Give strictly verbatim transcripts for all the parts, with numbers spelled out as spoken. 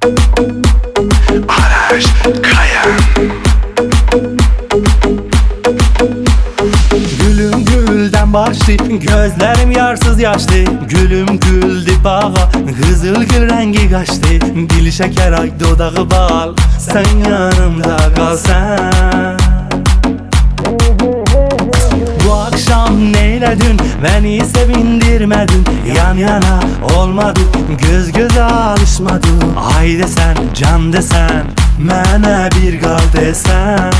Araş Kayan. Gülüm gülden başlı, gözlerim yarsız yaşlı. Gülüm güldü bağa, kızıl gül rengi kaçtı. Dili şeker ay dodağı bal, sen yanımda kalsan. Bu akşam neyledin, beni sevindirmedin. Yan yana olmadık, göz göze alışmadık. Ay desen, can desen, mənə bir qal desen.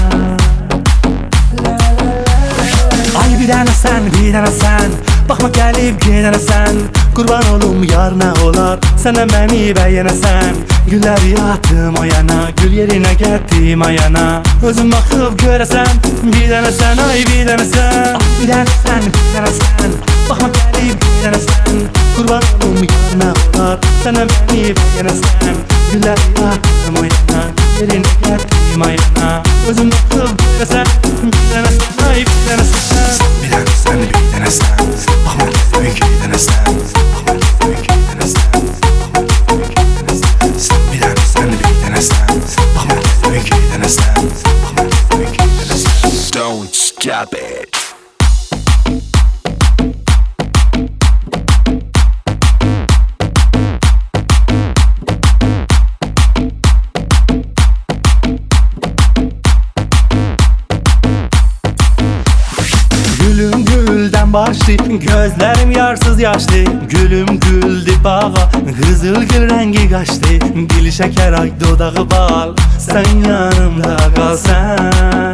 Ay bir dənə sən, bir dənə sən, baxma gəlib gedənəsən. Qurban olum yar nə olar, sənə məni bəyənəsən. Gülləri atım o yana, gül yerinə getdim ayana. Özüm baxıb görəsən, bir dənə sən, ay bir dənə sən. Bir dənə sən, bir dənə sən, baxma gəlib gedənəsən. Qurban olum yar nə olar, sənə məni bəyənəsən. Gülləri atım o yana, gül yerinə getdim ayana. Özüm baxıb görəsən, bir dənə sən, ay bir dənə sən. Bir dənə sən, bir dənə sən, baxma gəlib gedənəsən. Baxma gəlib gedənəsən, baxma gəlib gedənəsən. Bir dənə sən, bir dənə sən, baxma gəlib gedənəsən. Baxma gəlib gedənəsən. Don't stop it. Gülüm gülden başlı, gözlerim yarsız yaşlı. Gülüm güldü bağa, kızıl gül rengi kaçtı. Dili şeker ay dodağı bal, sen yanımda kalsan.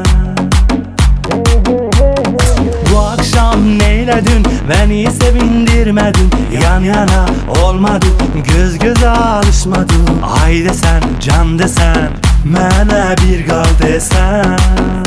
Bu akşam neyledin, beni sevindirmedin. Yan yana olmadık, göz göze alışmadık. Ay desen, can desen, mənə bir qal desen.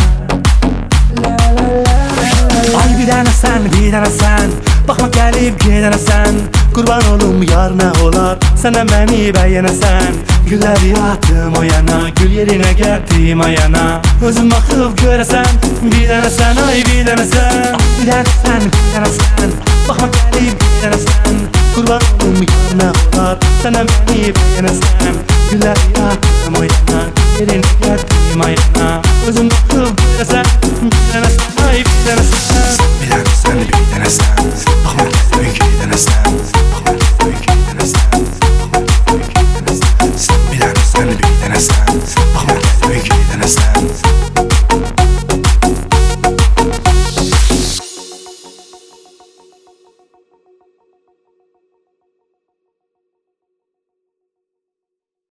Ay bir dənə sən, bir dənə sən, baxma gəlib gedənəsən. Qurban olum yar nə olar, sənə məni bəyənəsən. Gülləri atım o yana, gül yerinə getdim ayana. Özüm baxıb görəsən, bir dənə sən, ay bir dənə sən. Bir dənə sən, bir dənə sən, baxma gəlib gedənəsən. Qurban olum yar nə olar, sənə məni bəyənəsən. Gülləri atım o yana, gül yerinə getdim ayana. Özüm baxıb görəsən, bir dənə sən, ay bir dənə sən. Bir dənə sən, bir dənə sən, baxma